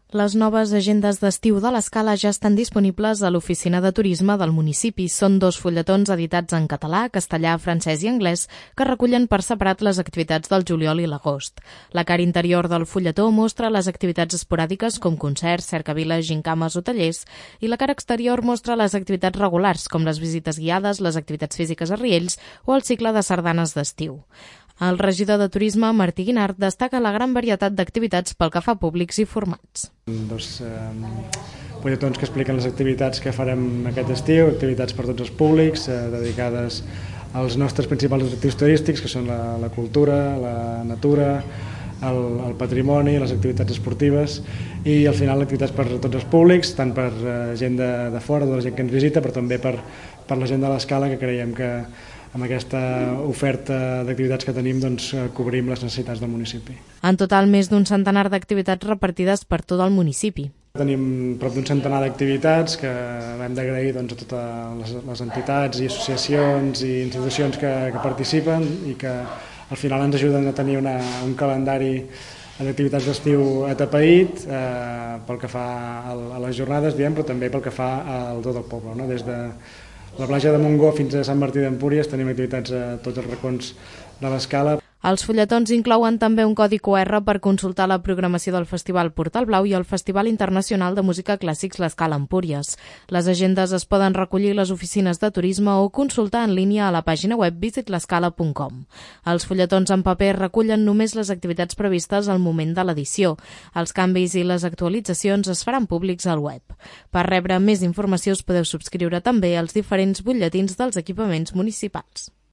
Les noves agendes d'estiu de l'Escala ja estan disponibles a l'oficina de turisme del municipi. Són 2 fulletons editats en català, castellà, francès i anglès que recullen per separat les activitats del juliol i l'agost. La cara interior del fulletó mostra les activitats esporàdiques com concerts, cercaviles, gincames o tallers, i la cara exterior mostra les activitats regulars com les visites guiades, les activitats físiques a riells o el cicle de sardanes d'estiu. El regidor de Turisme, Martí Guinart, destaca la gran varietat d'activitats pel que fa a públics i formats. Fulletons que expliquen les activitats que farem aquest estiu, activitats per tots els públics, dedicades als nostres principals objectius turístics, que són la cultura, la natura, el patrimoni, les activitats esportives i al final activitats per tots els públics, tant per gent de fora, de la gent que ens visita, però també per la gent de l'Escala, que creiem que amb aquesta oferta d'activitats que tenim cobrim les necessitats del municipi. En total, més d'un centenar d'activitats repartides per tot el municipi. Tenim prop d'un centenar d'activitats que hem d'agrair a totes les entitats i associacions i institucions que participen i que al final ens ajuden a tenir un calendari d'activitats d'estiu atapeït pel que fa a les jornades, però també pel que fa al tot el poble, no? Des de la platja de Montgó fins a Sant Martí d'Empúries tenim activitats a tots els racons de l'Escala. Els fulletons inclouen també un codi QR per consultar la programació del Festival Portal Blau i el Festival Internacional de Música Clàssics l'Escala Empúries. Les agendes es poden recollir a les oficines de turisme o consultar en línia a la pàgina web visitlescala.com. Els fulletons en paper recullen només les activitats previstes al moment de l'edició. Els canvis i les actualitzacions es faran públics al web. Per rebre més informació us podeu subscriure també als diferents butlletins dels equipaments municipals.